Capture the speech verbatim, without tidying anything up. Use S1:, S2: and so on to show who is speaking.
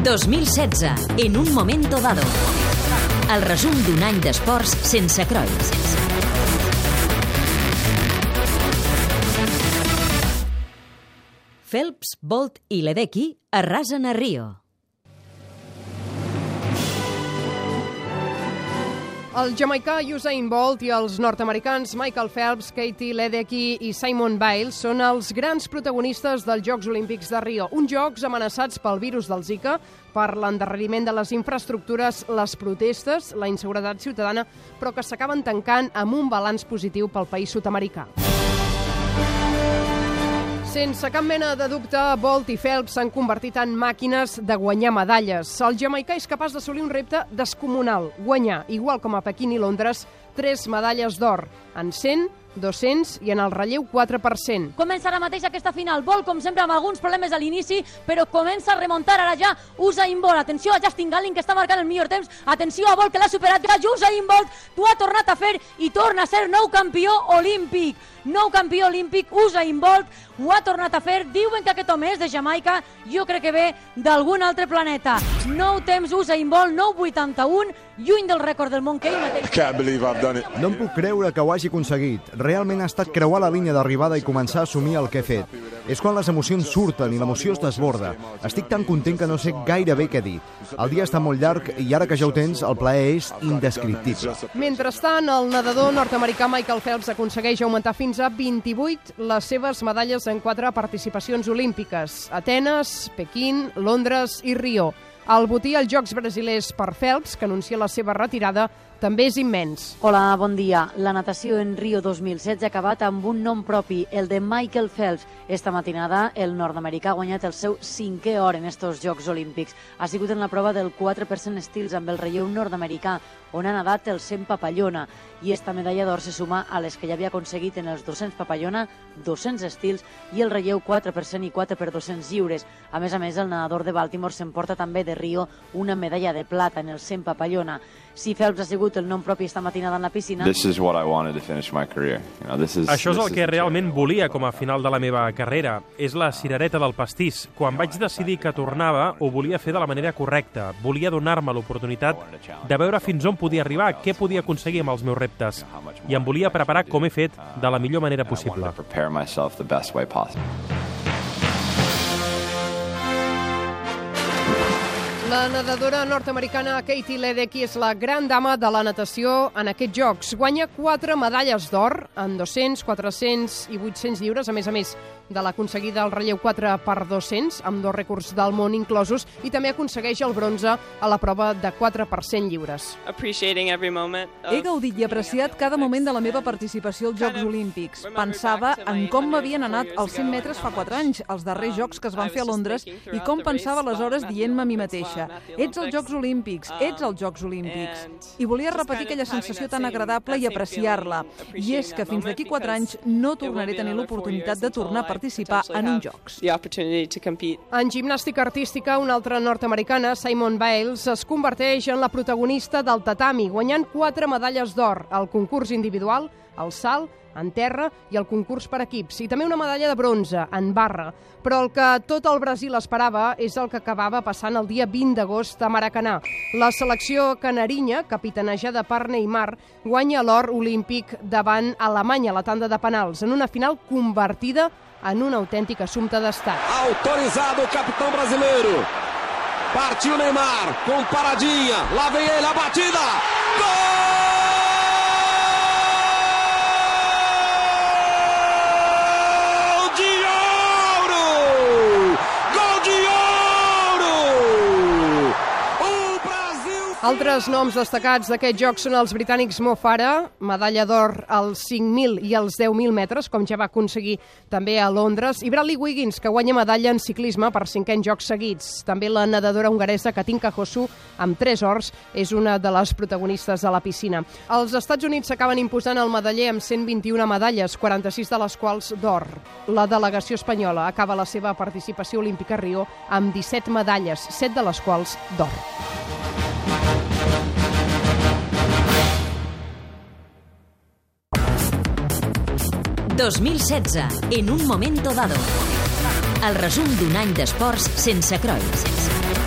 S1: dos mil setze, en un momento dado. El resum d'un any d'esports sense crois. Phelps, Bolt i Ledecky arrasen a Rio.
S2: El jamaicà Usain Bolt i els nord-americans Michael Phelps, Katie Ledecky i Simone Biles són els grans protagonistes dels Jocs Olímpics de Rio. Uns jocs amenaçats pel virus del Zika, per l'endarreriment de les infraestructures, les protestes, la inseguretat ciutadana, però que s'acaben tancant amb un balanç positiu pel país sud-americà. Sense cap mena de dubte, Bolt i Phelps s'han convertit en màquines de guanyar medalles. El jamaicà és capaç d'assolir un repte descomunal, guanyar, igual com a Pequín i Londres, tres medalles d'or, en cent, dos-cents i en el relleu quatre per cent.
S3: Comença ara mateix aquesta final. Bolt, com sempre, amb alguns problemes a l'inici, però comença a remuntar ara ja Usain Bolt. Atenció a Justin Gatlin, que està marcant el millor temps. Atenció a Bolt, que l'ha superat. Usain Bolt, t'ho ha tornat a fer i torna a ser nou campió olímpic. Nou campió olímpic, Usain Bolt, ho ha tornat a fer. Diuen que aquest home és de Jamaica, jo crec que ve d'algun altre planeta. Nou temps Usain Bolt, nou vuitanta-un, lluny del rècord del món que ell mateix.
S4: No em puc creure que ho hagi aconseguit. Realment ha estat creuar la línia d'arribada i començar a assumir el que he fet. És quan les emocions surten i l'emoció es desborda. Estic tan content que no sé gairebé què dir. El dia està molt llarg i ara que ja ho tens, el plaer és indescriptible.
S2: Mentrestant, el nedador nord-americà Michael Phelps aconsegueix augmentar fins a vint-i-vuit les seves medalles en quatre participacions olímpiques: Atenes, Pequín, Londres i Rio. El botí als Jocs Brasilers per Phelps, que anuncia la seva retirada, també és immens.
S3: Hola, bon dia. La natació en Rio dos mil setze ha acabat amb un nom propi, el de Michael Phelps. Esta matinada, el nord-americà ha guanyat el seu cinquè or en estos Jocs Olímpics. Ha sigut en la prova del quatre per cent estils amb el relleu nord-americà, on ha nadat el cent papallona, i esta medalla d'or se suma a les que ja havia aconseguit en els dos-cents papallona, dos-cents estils i el relleu quatre per cent i quatre per dos-cents lliures. A més a més, el nedador de Baltimore s'emporta també de Rio una medalla de plata en el cent papallona. Si Phelps ha sigut el nom propi esta matinada en la piscina...
S5: This is what I wanted to finish my career. You know, this is,
S6: Això és
S5: this
S6: el que realment volia com a final de la meva carrera. És la cirereta del pastís. Quan vaig decidir que tornava, ho volia fer de la manera correcta. Volia donar-me l'oportunitat de veure fins on podia arribar, què podia aconseguir amb els meus reptes. I em volia preparar com he fet de la millor manera possible.
S2: La nedadora nord-americana Katie Ledecky és la gran dama de la natació en aquests Jocs. Guanya quatre medalles d'or en dos-cents, quatre-cents i vuit-cents lliures, a més a més de l'aconseguida al relleu quatre per dos-cents, amb dos rècords del món inclosos, i també aconsegueix el bronze a la prova de quatre per cent lliures.
S7: He gaudit i apreciat cada moment de la meva participació als Jocs Olímpics. Pensava en com m'havien anat els cent metres fa quatre anys, els darrers Jocs que es van fer a Londres, i com pensava aleshores dient-me a mi mateixa: ets als Jocs Olímpics, ets als Jocs Olímpics. I volia repetir aquella sensació tan agradable i apreciar-la. I és que fins d'aquí quatre anys no tornaré a tenir l'oportunitat de tornar a participar en uns Jocs.
S2: En gimnàstica artística, una altra nord-americana, Simone Biles, es converteix en la protagonista del tatami, guanyant quatre medalles d'or al concurs individual, al salt, en terra i el concurs per equips, i també una medalla de bronze en barra. Però el que tot el Brasil esperava és el que acabava passant el dia vint d'agost a Maracanà. La selecció canarinya, capitanejada per Neymar, guanya l'or olímpic davant Alemanya a la tanda de penals, en una final convertida en un autèntic assumpte d'estat.
S8: Autorizado o capitão brasileiro. Partiu Neymar, com paradinha. Lá vem ele, a batida. Gol!
S2: Altres noms destacats d'aquests Jocs són els britànics Mo Farah, medalla d'or als cinc mil i als deu mil metres, com ja va aconseguir també a Londres, i Bradley Wiggins, que guanya medalla en ciclisme per cinquens Jocs seguits. També la nedadora hongaresa Katinka Hosszu, amb tres ors, és una de les protagonistes de la piscina. Els Estats Units s'acaben imposant el medaller amb cent vint-i-una medalles, quaranta-sis de les quals d'or. La delegació espanyola acaba la seva participació olímpica a Rio amb disset medalles, set de les quals d'or.
S1: dos mil setze, en un momento dado. El resum d'un any d'esports sense crois.